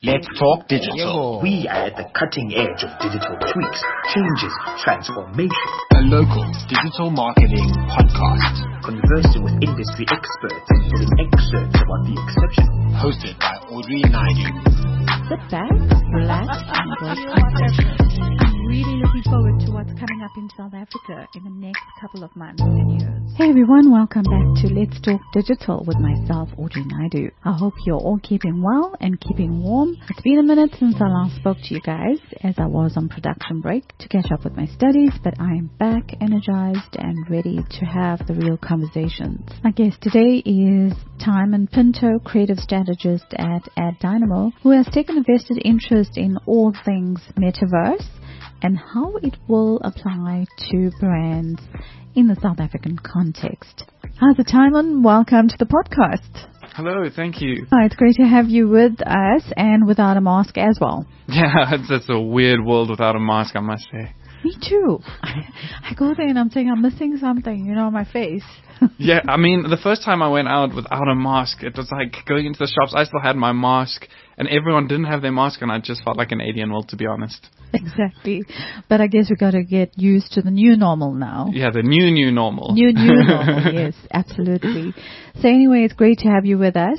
Let's talk digital. Yo. We are at the cutting edge of digital tweaks, changes, transformation. A local digital marketing podcast. Conversing with industry experts and getting excerpts about the exceptional. Hosted by Audrey Naidu. Sit back, relax, and enjoy conversation. I'm really looking forward to what's coming up in South Africa in the next couple of months and years. Hey everyone, welcome back to Let's Talk Digital with myself, Audrey Naidu. I hope you're all keeping well and keeping warm. It's been a minute since I last spoke to you guys as I was on production break to catch up with my studies, but I am back, energized and ready to have the real conversations. My guest today is Tymon Pinto, creative strategist at AddDynamo, who has taken a vested interest in all things metaverse and how it will apply to brands in the South African context. How's it, Tymon? Welcome to the podcast. Hello, thank you. It's great to have you with us and without a mask as well. Yeah, it's a weird world without a mask, I must say. Me too. I go there and I'm saying I'm missing something, on my face. Yeah, I mean, the first time I went out without a mask, it was like going into the shops, I still had my mask, and everyone didn't have their mask, and I just felt like an alien, well, to be honest. Exactly. But I guess we got to get used to the new normal now. Yeah, the new normal. New normal, yes, absolutely. So anyway, it's great to have you with us.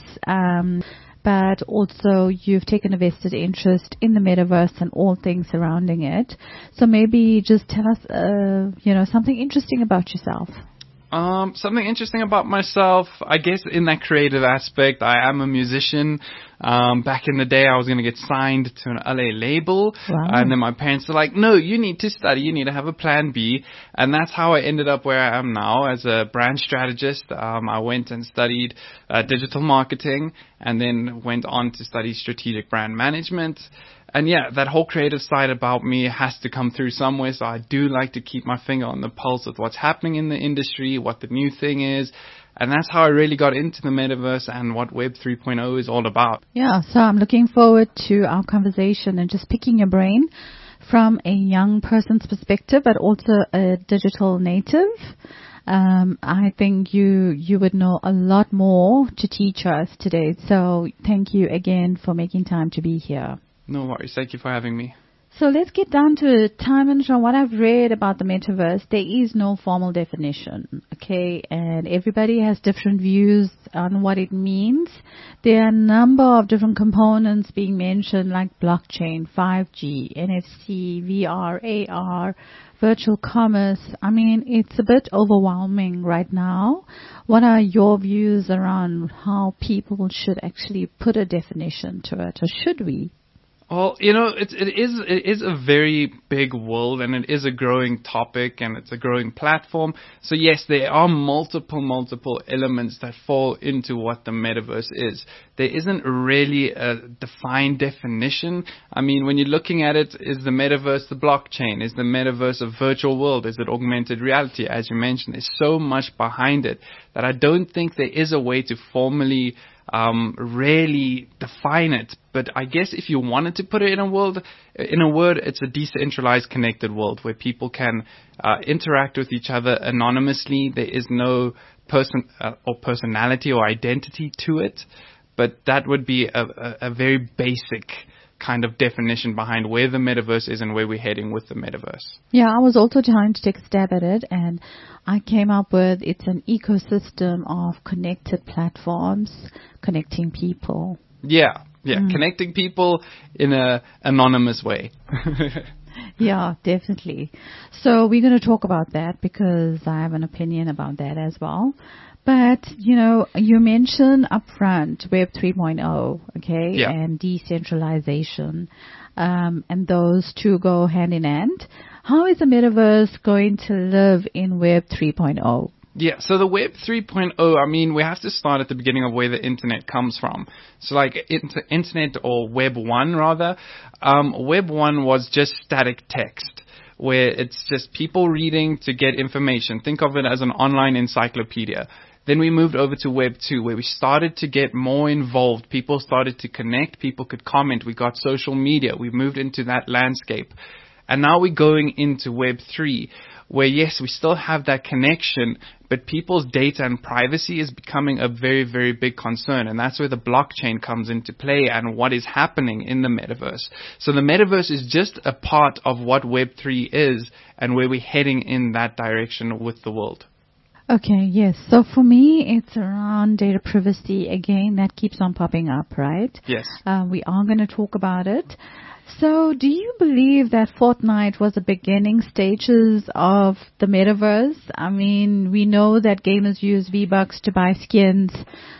But also you've taken a vested interest in the metaverse and all things surrounding it. So maybe just tell us, something interesting about yourself. Something interesting about myself, I guess in that creative aspect, I am a musician. Back in the day, I was going to get signed to an LA label. Wow. And then my parents were like, no, you need to study. You need to have a plan B. And that's how I ended up where I am now as a brand strategist. I went and studied digital marketing and then went on to study strategic brand management. And yeah, that whole creative side about me has to come through somewhere. So I do like to keep my finger on the pulse of what's happening in the industry, what the new thing is. And that's how I really got into the metaverse and what Web 3.0 is all about. Yeah, so I'm looking forward to our conversation and just picking your brain from a young person's perspective, but also a digital native. I think you would know a lot more to teach us today. So thank you again for making time to be here. No worries. Thank you for having me. So let's get down to it. Tymon, from what I've read about the metaverse, there is no formal definition, okay? And everybody has different views on what it means. There are a number of different components being mentioned, like blockchain, 5G, NFC, VR, AR, virtual commerce. I mean, it's a bit overwhelming right now. What are your views around how people should actually put a definition to it, or should we? Well, it is a very big world, and it is a growing topic, and it's a growing platform. So yes, there are multiple elements that fall into what the metaverse is. There isn't really a defined definition. I mean, when you're looking at it, is the metaverse the blockchain? Is the metaverse a virtual world? Is it augmented reality? As you mentioned, there's so much behind it that I don't think there is a way to formally really define it. But I guess if you wanted to put it in a word, it's a decentralized connected world where people can interact with each other anonymously. There is no person or personality or identity to it. But that would be a very basic kind of definition behind where the metaverse is and where we're heading with the metaverse. Yeah, I was also trying to take a stab at it, and I came up with it's an ecosystem of connected platforms connecting people. Yeah, connecting people in a anonymous way. Yeah, definitely. So we're going to talk about that because I have an opinion about that as well. But, you mentioned upfront Web 3.0, okay, yeah, and decentralization, and those two go hand in hand. How is the metaverse going to live in Web 3.0? Yeah, so the Web 3.0, I mean, we have to start at the beginning of where the internet comes from. So like internet, or Web 1 rather, Web 1 was just static text, where it's just people reading to get information. Think of it as an online encyclopedia. Then we moved over to Web 2, where we started to get more involved. People started to connect. People could comment. We got social media. We moved into that landscape. And now we're going into Web 3, where yes, we still have that connection, but people's data and privacy is becoming a very, very big concern. And that's where the blockchain comes into play and what is happening in the metaverse. So the metaverse is just a part of what Web3 is and where we're heading in that direction with the world. Okay, yes. So for me, it's around data privacy. Again, that keeps on popping up, right? Yes. We are going to talk about it. So do you believe that Fortnite was the beginning stages of the metaverse? I mean, we know that gamers use V-Bucks to buy skins.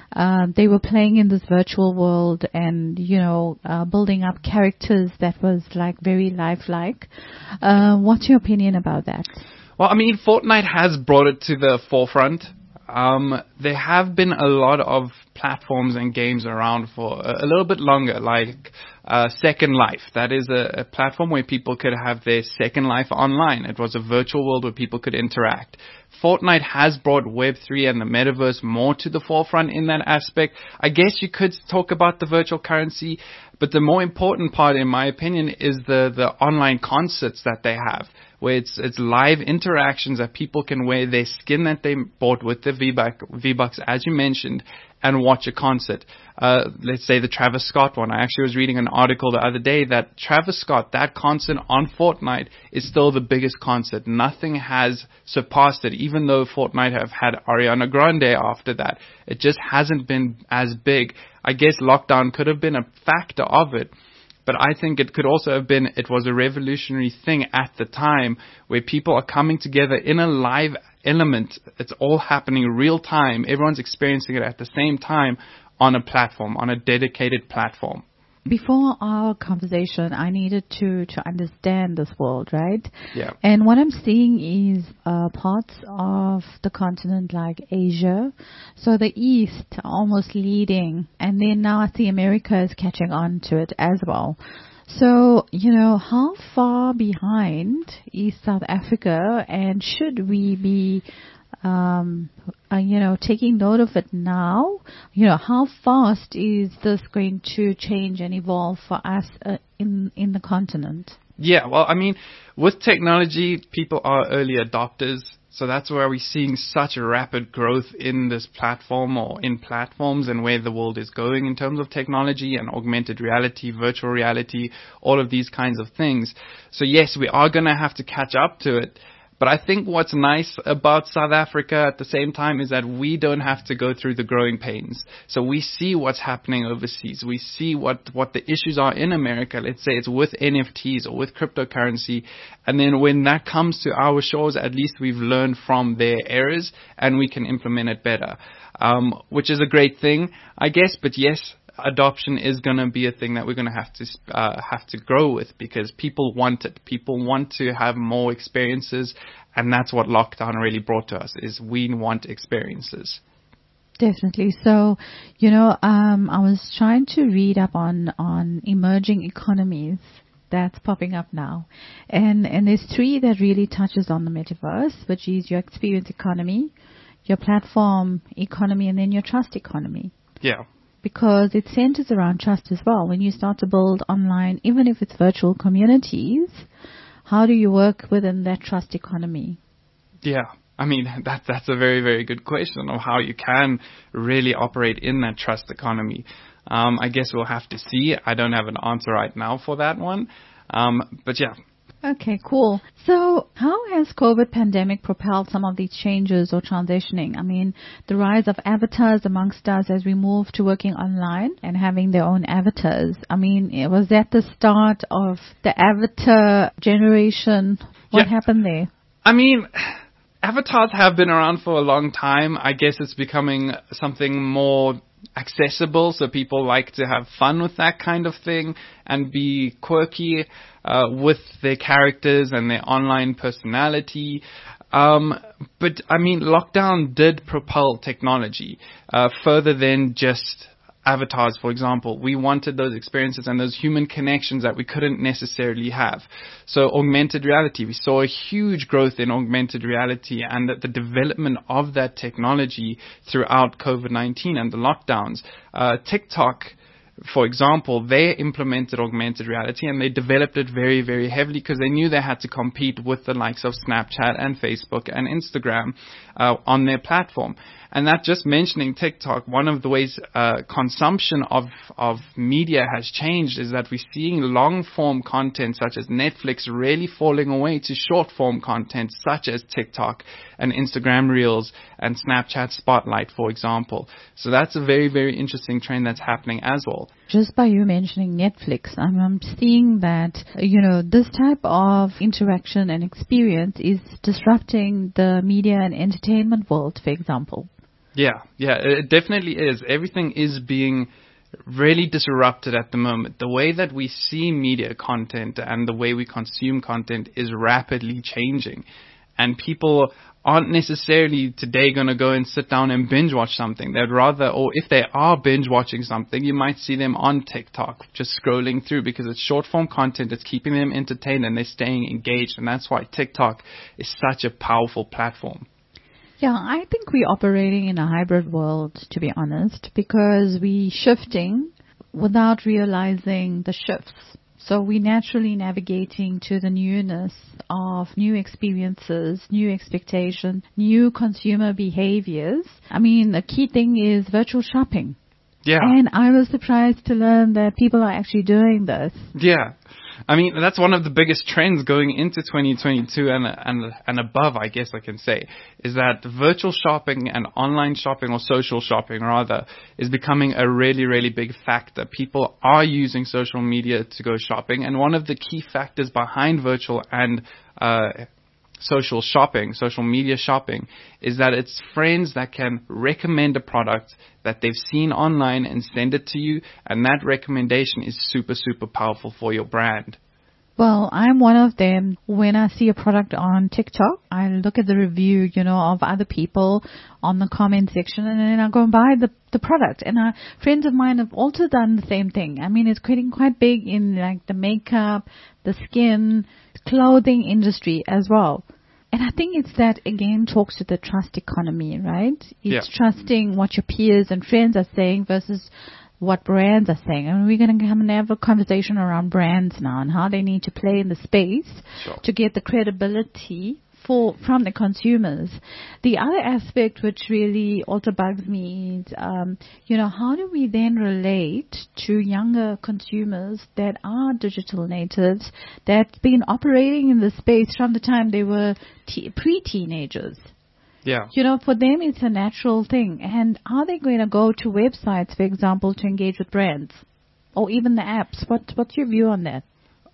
They were playing in this virtual world and, building up characters that was like very lifelike. What's your opinion about that? Well, I mean, Fortnite has brought it to the forefront. There have been a lot of platforms and games around for a little bit longer, like Second Life. That is a platform where people could have their Second Life online. It was a virtual world where people could interact. Fortnite has brought Web3 and the metaverse more to the forefront in that aspect. I guess you could talk about the virtual currency, but the more important part, in my opinion, is the online concerts that they have, where it's live interactions that people can wear their skin that they bought with the V-Bucks, as you mentioned, and watch a concert. Let's say the Travis Scott one. I actually was reading an article the other day that Travis Scott, that concert on Fortnite is still the biggest concert. Nothing has surpassed it, even though Fortnite have had Ariana Grande after that. It just hasn't been as big. I guess lockdown could have been a factor of it. But I think it could also have been, it was a revolutionary thing at the time where people are coming together in a live element. It's all happening real time. Everyone's experiencing it at the same time on a platform, on a dedicated platform. Before our conversation, I needed to understand this world, right? Yeah. And what I'm seeing is parts of the continent like Asia, so the East almost leading, and then now I see America is catching on to it as well. So, how far behind is South Africa, and should we be taking note of it now? How fast is this going to change and evolve for us in the continent? Yeah, well, I mean, with technology, people are early adopters. So that's where we're seeing such a rapid growth in this platform or in platforms and where the world is going in terms of technology and augmented reality, virtual reality, all of these kinds of things. So yes, we are going to have to catch up to it. But I think what's nice about South Africa at the same time is that we don't have to go through the growing pains. So we see what's happening overseas. We see what the issues are in America. Let's say it's with NFTs or with cryptocurrency. And then when that comes to our shores, at least we've learned from their errors and we can implement it better, which is a great thing, I guess. But yes, adoption is going to be a thing that we're going to have to grow with because people want it. People want to have more experiences, and that's what lockdown really brought to us, is we want experiences. Definitely. So, I was trying to read up on emerging economies that's popping up now. And there's three that really touches on the metaverse, which is your experience economy, your platform economy, and then your trust economy. Yeah. Because it centers around trust as well. When you start to build online, even if it's virtual communities, how do you work within that trust economy? Yeah. I mean, that's a very, very good question of how you can really operate in that trust economy. I guess we'll have to see. I don't have an answer right now for that one. But yeah. Okay, cool. So how has COVID pandemic propelled some of these changes or transitioning? I mean, the rise of avatars amongst us as we move to working online and having their own avatars. I mean, was that the start of the avatar generation? What happened there? I mean, avatars have been around for a long time. I guess it's becoming something more accessible, so people like to have fun with that kind of thing and be quirky with their characters and their online personality. But I mean, lockdown did propel technology further than just avatars, for example. We wanted those experiences and those human connections that we couldn't necessarily have. So augmented reality, we saw a huge growth in augmented reality and the development of that technology throughout COVID-19 and the lockdowns. TikTok for example, they implemented augmented reality and they developed it very, very heavily because they knew they had to compete with the likes of Snapchat and Facebook and Instagram on their platform. And that, just mentioning TikTok, one of the ways consumption of media has changed is that we're seeing long-form content such as Netflix really falling away to short-form content such as TikTok and Instagram Reels and Snapchat Spotlight, for example. So that's a very, very interesting trend that's happening as well. Just by you mentioning Netflix, I'm seeing that, this type of interaction and experience is disrupting the media and entertainment world, for example. Yeah, it definitely is. Everything is being really disrupted at the moment. The way that we see media content and the way we consume content is rapidly changing. And people aren't necessarily today going to go and sit down and binge watch something. They'd rather, or if they are binge watching something, you might see them on TikTok just scrolling through because it's short form content. It's keeping them entertained and they're staying engaged. And that's why TikTok is such a powerful platform. Yeah, I think we're operating in a hybrid world, to be honest, because we're shifting without realizing the shifts. So we're naturally navigating to the newness of new experiences, new expectations, new consumer behaviors. I mean, the key thing is virtual shopping. Yeah. And I was surprised to learn that people are actually doing this. Yeah. I mean, that's one of the biggest trends going into 2022 and above, I guess I can say, is that virtual shopping and online shopping, or social shopping rather, is becoming a really, really big factor. People are using social media to go shopping, and one of the key factors behind virtual and social media shopping, is that it's friends that can recommend a product that they've seen online and send it to you, and that recommendation is super, super powerful for your brand. Well, I'm one of them. When I see a product on TikTok, I look at the review, of other people on the comment section, and then I go and buy the product. And friends of mine have also done the same thing. I mean, it's getting quite big in like the makeup, the skin, clothing industry as well. And I think it's that, again, talks to the trust economy, right? It's trusting what your peers and friends are saying versus what brands are saying. And we're going to come and have a conversation around brands now and how they need to play in the space to get the credibility from the consumers. The other aspect which really also bugs me is, how do we then relate to younger consumers that are digital natives that's been operating in the space from the time they were pre-teenagers? Yeah. For them it's a natural thing. And are they going to go to websites, for example, to engage with brands? Or even the apps? What's your view on that?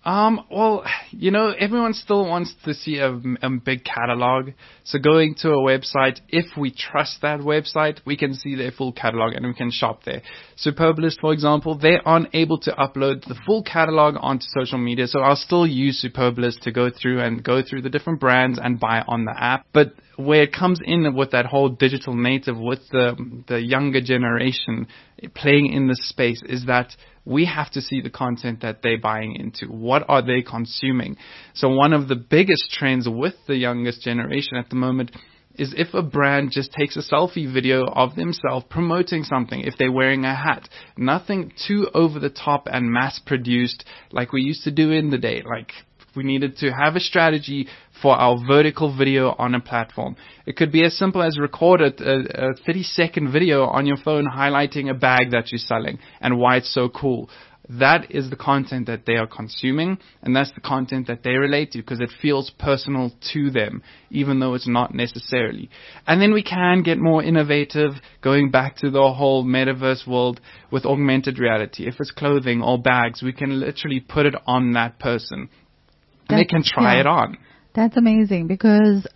Well, everyone still wants to see a big catalog. So going to a website, if we trust that website, we can see their full catalog and we can shop there. Superbalist, for example, they aren't able to upload the full catalog onto social media. So I'll still use Superbalist to go through the different brands and buy on the app. But where it comes in with that whole digital native, with the younger generation playing in the space, is that we have to see the content that they're buying into. What are they consuming? So one of the biggest trends with the youngest generation at the moment is if a brand just takes a selfie video of themselves promoting something, if they're wearing a hat, nothing too over the top and mass produced like we used to do in the day. Like, we needed to have a strategy for our vertical video on a platform. It could be as simple as record a 30-second video on your phone highlighting a bag that you're selling and why it's so cool. That is the content that they are consuming, and that's the content that they relate to because it feels personal to them, even though it's not necessarily. And then we can get more innovative, going back to the whole metaverse world with augmented reality. If it's clothing or bags, we can literally put it on that person. And they can try it on. That's amazing because,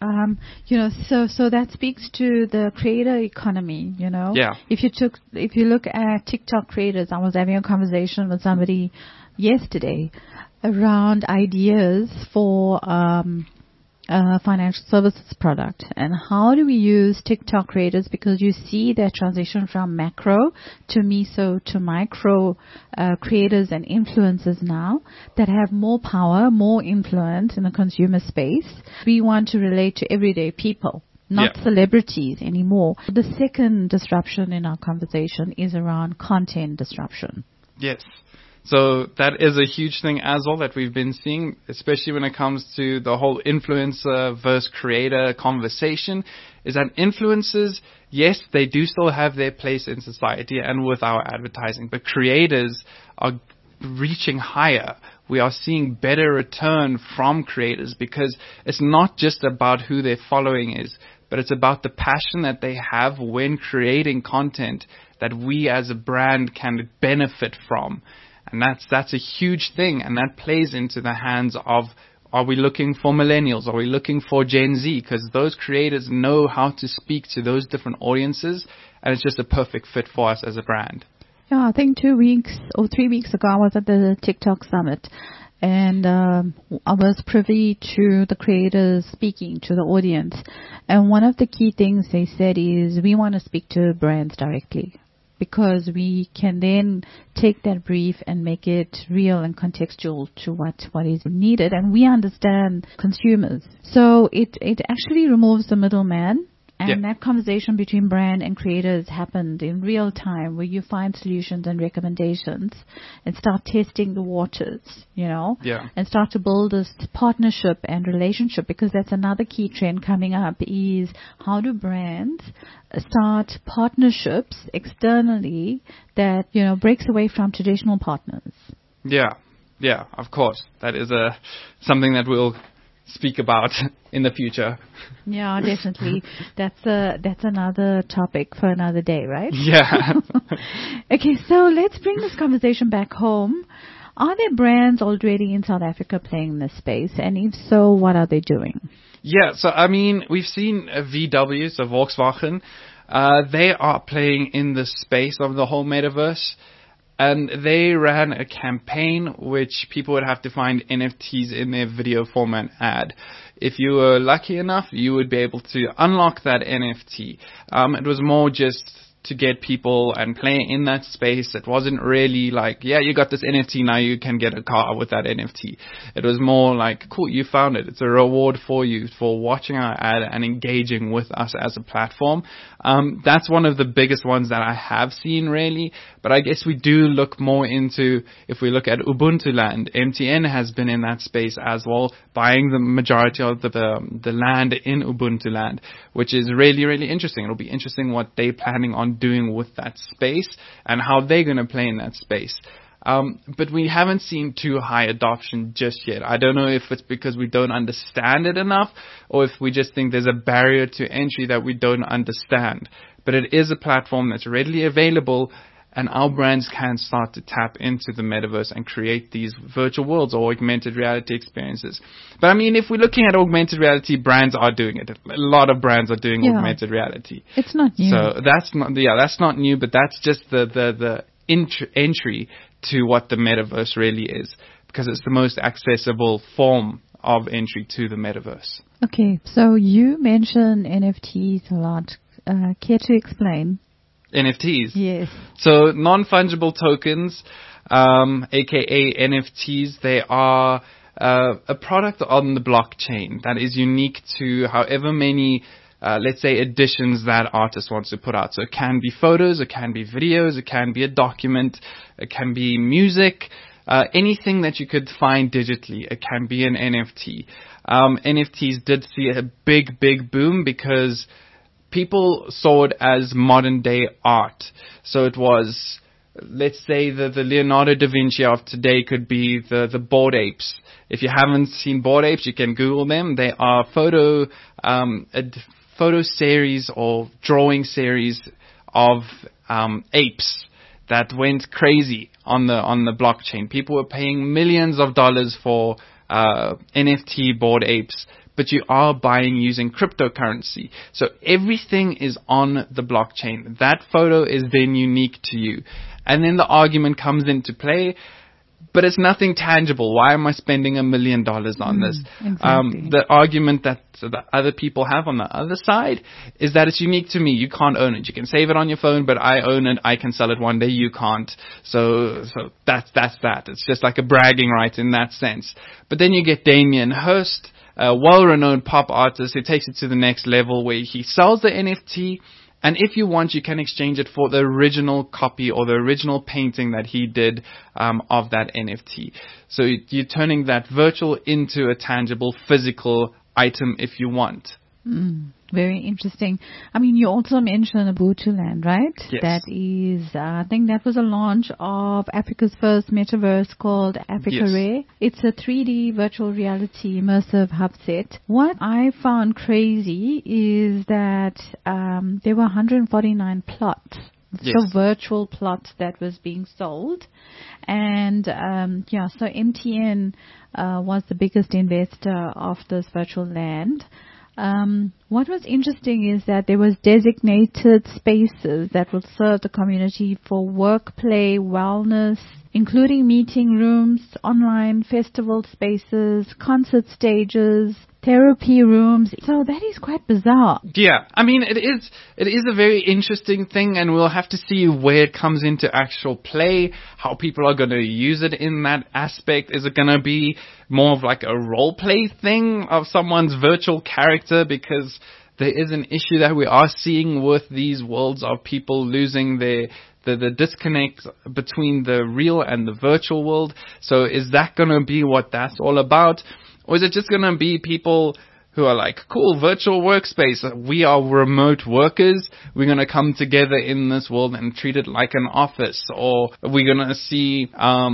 so that speaks to the creator economy, Yeah. If you look at TikTok creators, I was having a conversation with somebody yesterday around ideas for, financial services product, and how do we use TikTok creators, because you see that transition from macro to meso to micro creators and influencers now that have more power, more influence in the consumer space. We want to relate to everyday people, not celebrities anymore. The second disruption in our conversation is around content disruption. Yes. So that is a huge thing as well that we've been seeing, especially when it comes to the whole influencer versus creator conversation, is that influencers, yes, they do still have their place in society and with our advertising, but creators are reaching higher. We are seeing better return from creators because it's not just about who their following is, but it's about the passion that they have when creating content that we as a brand can benefit from. And that's a huge thing, and that plays into the hands of, are we looking for millennials? Are we looking for Gen Z? Because those creators know how to speak to those different audiences, and it's just a perfect fit for us as a brand. Yeah, I think 2 weeks or 3 weeks ago, I was at the TikTok Summit, and I was privy to the creators speaking to the audience. And one of the key things they said is, we want to speak to brands directly, because we can then take that brief and make it real and contextual to what is needed. And we understand consumers. So it actually removes the middleman. And that conversation between brand and creators happened in real time, where you find solutions and recommendations and start testing the waters, and start to build this partnership and relationship, because that's another key trend coming up, is how do brands start partnerships externally that, breaks away from traditional partners. Yeah, of course. That is something that we'll speak about in the future. Yeah, definitely. That's another topic for another day, right? Yeah. Okay, so let's bring this conversation back home. Are there brands already in South Africa playing in this space? And if so, what are they doing? Yeah, so we've seen VW, so Volkswagen. They are playing in the space of the whole metaverse. And they ran a campaign which people would have to find NFTs in their video format ad. If you were lucky enough, you would be able to unlock that NFT. It was more just to get people and play in that space. It wasn't really like, yeah, you got this NFT, now you can get a car with that NFT. It was more like, cool, you found it. It's a reward for you for watching our ad and engaging with us as a platform. That's one of the biggest ones that I have seen, really. But I guess we do look more into, if we look at Ubuntu Land, MTN has been in that space as well, buying the majority of the land in Ubuntu Land, which is really, really interesting. It'll be interesting what they're planning on doing with that space and how they're going to play in that space. But we haven't seen too high adoption just yet. I don't know if it's because we don't understand it enough, or if we just think there's a barrier to entry that we don't understand. But it is a platform that's readily available, and our brands can start to tap into the metaverse and create these virtual worlds or augmented reality experiences. But if we're looking at augmented reality, brands are doing it. A lot of brands are doing augmented reality. It's not new. So that's not new, but that's just the entry to what the metaverse really is, because it's the most accessible form of entry to the metaverse. Okay, so you mentioned NFTs a lot. Care to explain? NFTs? Yes. So non-fungible tokens, aka NFTs, they are a product on the blockchain that is unique to however many let's say editions that artist wants to put out. So it can be photos, it can be videos, it can be a document, it can be music, anything that you could find digitally. It can be an NFT. NFTs did see a big boom because people saw it as modern day art. So it was, let's say the Leonardo da Vinci of today could be the Bored Apes. If you haven't seen Bored Apes, you can Google them. They are photo series or drawing series of apes that went crazy on the blockchain. People were paying millions of dollars for NFT Bored Apes, but you are buying using cryptocurrency. So everything is on the blockchain. That photo is then unique to you. And then the argument comes into play, but it's nothing tangible. Why am I spending $1 million on this? Exactly. The argument that the other people have on the other side is that it's unique to me. You can't own it. You can save it on your phone, but I own it. I can sell it one day. You can't. So that's that. It's just like a bragging right in that sense. But then you get Damien Hirst, a well-renowned pop artist who takes it to the next level, where he sells the NFT And if you want, you can exchange it for the original copy or the original painting that he did of that NFT. So you're turning that virtual into a tangible physical item if you want. Very interesting. I mean, you also mentioned Ubuntu Land, right? Yes. That is, I think that was a launch of Africa's first metaverse called Africa Yes. Rare. It's a 3D virtual reality immersive hub set. What I found crazy is that there were 149 plots. Yes. So virtual plots that was being sold. And, so MTN was the biggest investor of this virtual land. What was interesting is that there was designated spaces that will serve the community for work, play, wellness, including meeting rooms, online festival spaces, concert stages, therapy rooms. So that is quite bizarre. Yeah, I mean, it is a very interesting thing, and we'll have to see where it comes into actual play, how people are going to use it in that aspect. Is it going to be more of like a role play thing of someone's virtual character? Because there is an issue that we are seeing with these worlds of people losing the disconnect between the real and the virtual world. So is that going to be what that's all about? Or is it just going to be people who are like, cool, virtual workspace, we are remote workers, we're going to come together in this world and treat it like an office? Or we're going to see,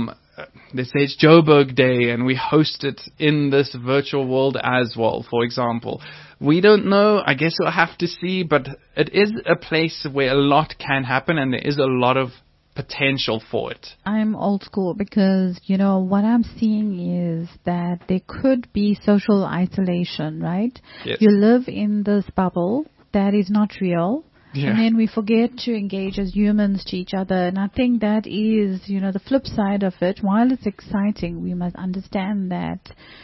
let's say it's Joburg Day and we host it in this virtual world as well, for example. We don't know. I guess we'll have to see, but it is a place where a lot can happen and there is a lot of potential for it. I'm old school because, what I'm seeing is that there could be social isolation, right? Yes. You live in this bubble that is not real. Yeah. And then we forget to engage as humans to each other. And I think that is, the flip side of it. While it's exciting, we must understand that,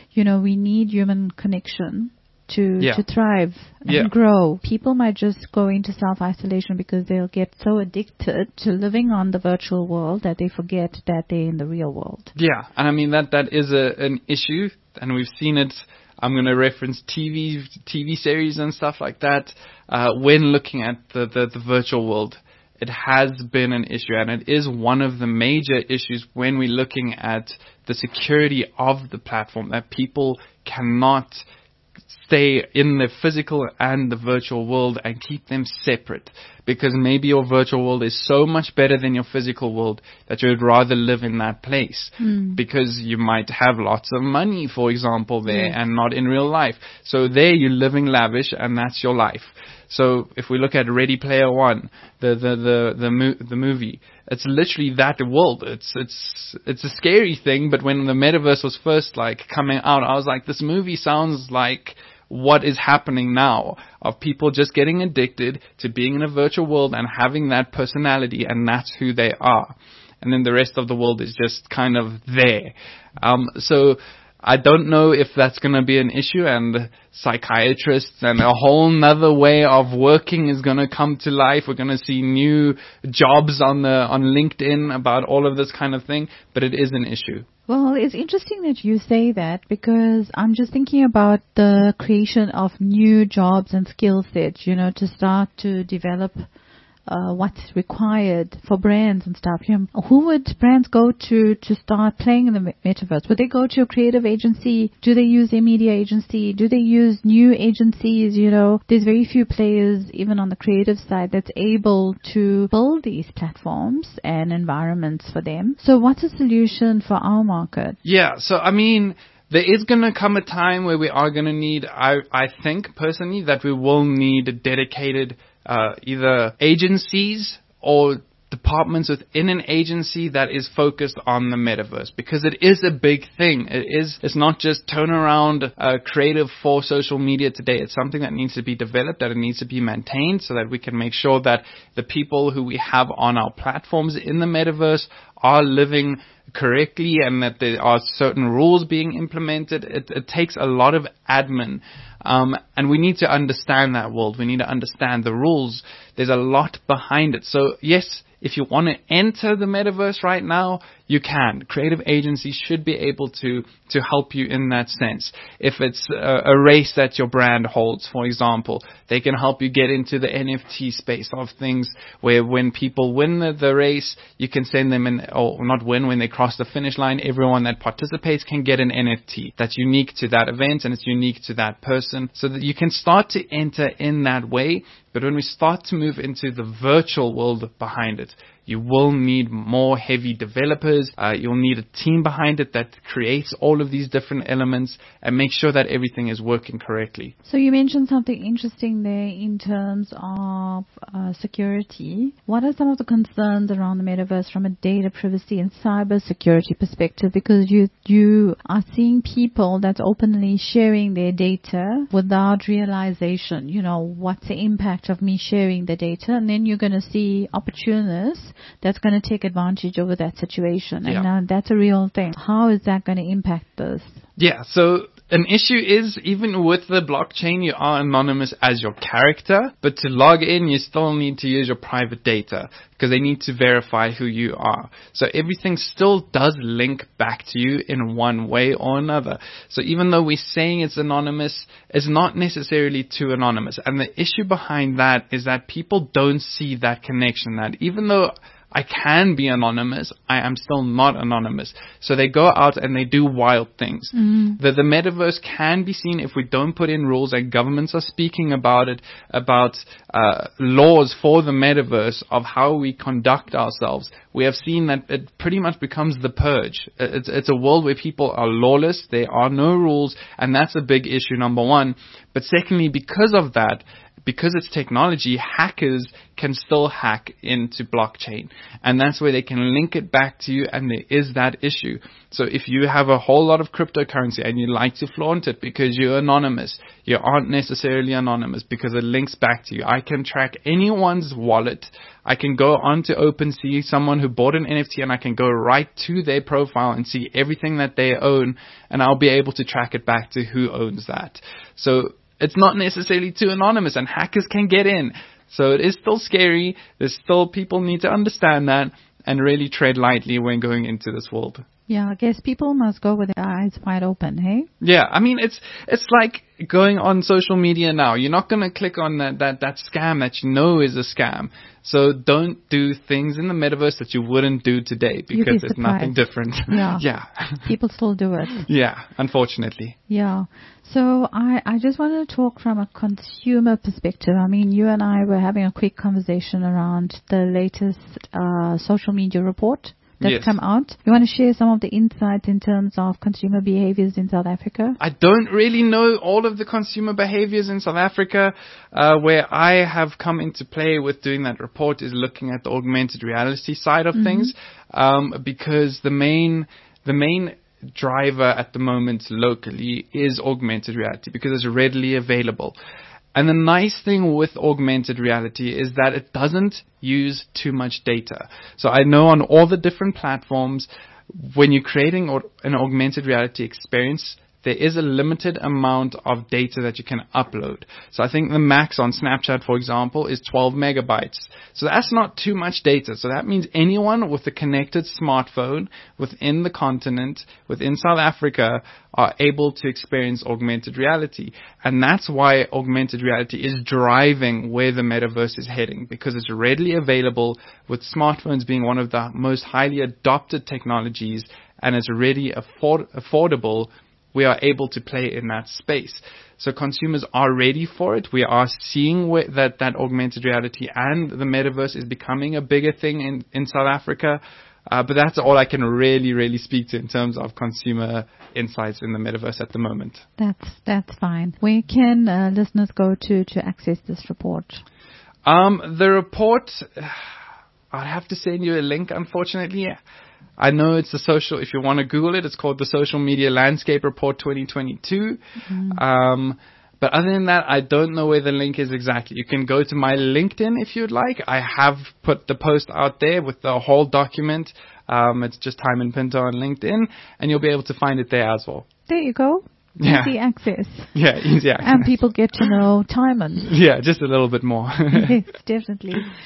we need human connection to thrive and grow. People might just go into self-isolation because they'll get so addicted to living on the virtual world that they forget that they're in the real world. Yeah, and I mean that is an issue, and we've seen it. I'm going to reference TV series and stuff like that. When looking at the virtual world, it has been an issue, and it is one of the major issues when we're looking at the security of the platform, that people cannot stay in the physical and the virtual world and keep them separate, because maybe your virtual world is so much better than your physical world that you would rather live in that place because you might have lots of money, for example, there and not in real life. So there you're living lavish and that's your life. So if we look at Ready Player One, the movie, it's literally that world. It's a scary thing, but when the metaverse was first coming out, I was like, this movie sounds like what is happening now, of people just getting addicted to being in a virtual world and having that personality, and that's who they are. And then the rest of the world is just kind of there. So I don't know if that's going to be an issue, and psychiatrists and a whole nother way of working is going to come to life. We're going to see new jobs on LinkedIn about all of this kind of thing, but it is an issue. Well, it's interesting that you say that, because I'm just thinking about the creation of new jobs and skill sets, to start to develop what's required for brands and stuff. Who would brands go to start playing in the metaverse? Would they go to a creative agency? Do they use a media agency? Do they use new agencies? There's very few players, even on the creative side, that's able to build these platforms and environments for them. So what's a solution for our market? Yeah, so I mean, there is going to come a time where we are going to need, I think personally, that we will need dedicated either agencies or departments within an agency that is focused on the metaverse, because it is a big thing. It's not just turnaround creative for social media today. It's something that needs to be developed, that it needs to be maintained, so that we can make sure that the people who we have on our platforms in the metaverse are living correctly and that there are certain rules being implemented. It takes a lot of admin. And we need to understand that world. We need to understand the rules. There's a lot behind it. So yes, if you want to enter the metaverse right now, you can. Creative agencies should be able to help you in that sense. If it's a race that your brand holds, for example, they can help you get into the NFT space of things where when people win the race, you can send them or not win, when they cross the finish line, everyone that participates can get an NFT that's unique to that event and it's unique to that person, so that you can start to enter in that way. But when we start to move into the virtual world behind it, you will need more heavy developers. You'll need a team behind it that creates all of these different elements and make sure that everything is working correctly. So you mentioned something interesting there in terms of security. What are some of the concerns around the metaverse from a data privacy and cyber security perspective? Because you are seeing people that's openly sharing their data without realization. You know, what's the impact of me sharing the data? And then you're going to see opportunists that's going to take advantage over that situation. Yeah. And that's a real thing. How is that going to impact this? Yeah, so an issue is, even with the blockchain, you are anonymous as your character, but to log in, you still need to use your private data because they need to verify who you are. So everything still does link back to you in one way or another. So even though we're saying it's anonymous, it's not necessarily too anonymous. And the issue behind that is that people don't see that connection, that even though I can be anonymous, I am still not anonymous. So they go out and they do wild things. The metaverse can be seen, if we don't put in rules, and governments are speaking about it, about laws for the metaverse of how we conduct ourselves. We have seen that it pretty much becomes the purge. It's a world where people are lawless, there are no rules, and that's a big issue, number one. But secondly, because of that, because it's technology, hackers can still hack into blockchain. And that's where they can link it back to you, and there is that issue. So if you have a whole lot of cryptocurrency and you like to flaunt it because you're anonymous, you aren't necessarily anonymous because it links back to you. I can track anyone's wallet. I can go onto OpenSea, someone who bought an NFT, and I can go right to their profile and see everything that they own, and I'll be able to track it back to who owns that. So it's not necessarily too anonymous, and hackers can get in. So it is still scary. There's still, people need to understand that and really tread lightly when going into this world. Yeah, I guess people must go with their eyes wide open, hey? Yeah, I mean, it's like going on social media now. You're not going to click on that scam that you know is a scam. So don't do things in the metaverse that you wouldn't do today, because it's nothing different. Yeah. Yeah. People still do it. Yeah, unfortunately. Yeah. So I just wanted to talk from a consumer perspective. I mean, you and I were having a quick conversation around the latest social media report that's come out. You want to share some of the insights in terms of consumer behaviors in South Africa? I don't really know all of the consumer behaviors in South Africa. Where I have come into play with doing that report is looking at the augmented reality side of things, because the main driver at the moment locally is augmented reality, because it's readily available. And the nice thing with augmented reality is that it doesn't use too much data. So I know on all the different platforms, when you're creating an augmented reality experience, there is a limited amount of data that you can upload. So I think the max on Snapchat, for example, is 12 megabytes. So that's not too much data. So that means anyone with a connected smartphone within the continent, within South Africa, are able to experience augmented reality. And that's why augmented reality is driving where the metaverse is heading, because it's readily available, with smartphones being one of the most highly adopted technologies, and it's already affordable. We are able to play in that space. So consumers are ready for it. We are seeing that augmented reality and the metaverse is becoming a bigger thing in South Africa. But that's all I can really speak to in terms of consumer insights in the metaverse at the moment. That's fine. Where can listeners go to access this report? The report, I'd have to send you a link, unfortunately. I know it's if you want to Google it, it's called the Social Media Landscape Report 2022. But other than that, I don't know where the link is exactly. You can go to my LinkedIn if you'd like. I have put the post out there with the whole document. It's just Tymon Pinto on LinkedIn, and you'll be able to find it there as well. There you go. Yeah. Easy access. Yeah, easy access. And people get to know Tymon. Yeah, just a little bit more. Yes, definitely.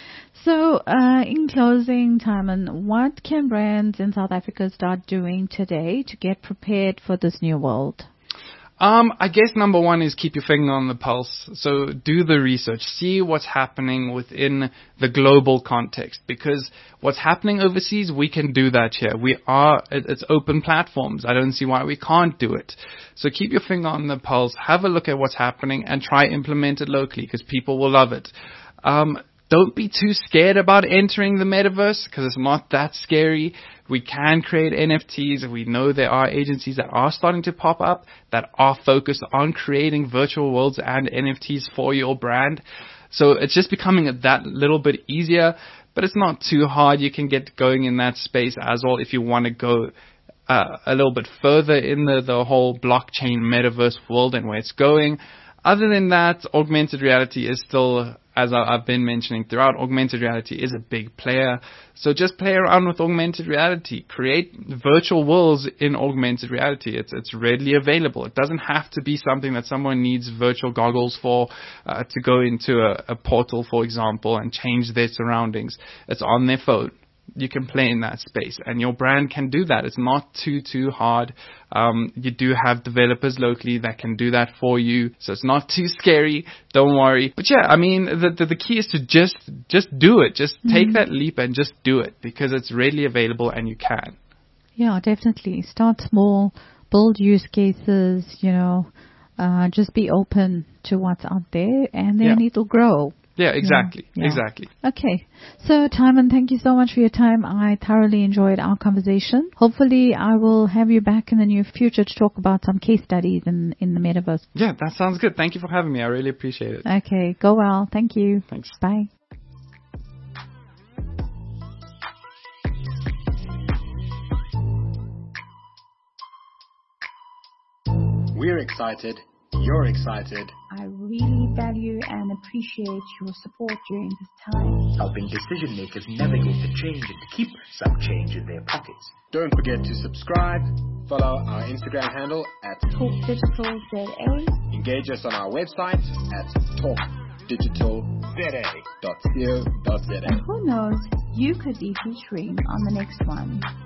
So, in closing, Timon, what can brands in South Africa start doing today to get prepared for this new world? I guess number one is keep your finger on the pulse. So do the research. See what's happening within the global context. Because what's happening overseas, we can do that here. It's open platforms. I don't see why we can't do it. So keep your finger on the pulse. Have a look at what's happening and try implement it locally because people will love it. Don't be too scared about entering the metaverse because it's not that scary. We can create NFTs. We know there are agencies that are starting to pop up that are focused on creating virtual worlds and NFTs for your brand. So it's just becoming that little bit easier, but it's not too hard. You can get going in that space as well if you want to go a little bit further in the whole blockchain metaverse world and where it's going. Other than that, augmented reality is still, as I've been mentioning throughout, augmented reality is a big player. So just play around with augmented reality. Create virtual worlds in augmented reality. It's readily available. It doesn't have to be something that someone needs virtual goggles for to go into a portal, for example, and change their surroundings. It's on their phone. You can play in that space, and your brand can do that. It's not too hard. You do have developers locally that can do that for you, so it's not too scary. Don't worry. But yeah, I mean, the key is to just do it. Just take that leap and just do it because it's readily available and you can. Yeah, definitely. Start small, build use cases. Just be open to what's out there, and then it'll grow. Yeah, exactly. Yeah. Exactly. Okay. So, Timon, thank you so much for your time. I thoroughly enjoyed our conversation. Hopefully, I will have you back in the near future to talk about some case studies in the metaverse. Yeah, that sounds good. Thank you for having me. I really appreciate it. Okay. Go well. Thank you. Thanks. Bye. We're excited. You're excited. I really value and appreciate your support during this time. Helping decision makers navigate the change and to keep some change in their pockets. Don't forget to subscribe, follow our Instagram handle at Talk Digital ZA. Engage us on our website at talkdigitalza.co.za. And who knows, you could be featuring on the next one.